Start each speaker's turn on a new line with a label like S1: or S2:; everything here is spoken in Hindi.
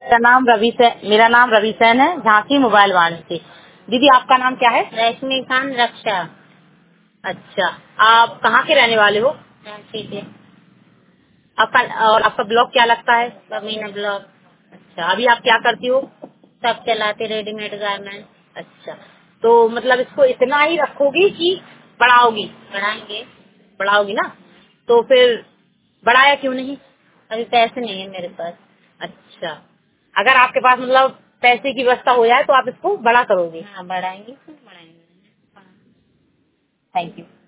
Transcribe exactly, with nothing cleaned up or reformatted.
S1: मेरा नाम रवि सैन मेरा नाम रवि सैन है, झांसी मोबाइल वाणी से। दीदी आपका नाम क्या है?
S2: रश्मि खान रक्षा।
S1: अच्छा, आप कहाँ के रहने वाले हो?
S2: झांसी के।
S1: आपका और आपका ब्लॉग क्या लगता है?
S2: बमीना ब्लॉक।
S1: अच्छा, अभी आप क्या करती हो?
S2: सब चलाते रेडीमेड गारमेंट।
S1: अच्छा, तो मतलब इसको इतना ही रखोगी कि बढ़ाओगी?
S2: बढ़ाएंगे।
S1: बढ़ाओगी ना, तो फिर बढ़ाया क्यों नहीं?
S2: अभी पैसे नहीं है मेरे पास।
S1: अच्छा, अगर आपके पास मतलब पैसे की व्यवस्था हो जाए तो आप इसको बड़ा करोगे?
S2: हाँ बढ़ाएंगे, क्यों बढ़ाएंगे।
S1: Thank you.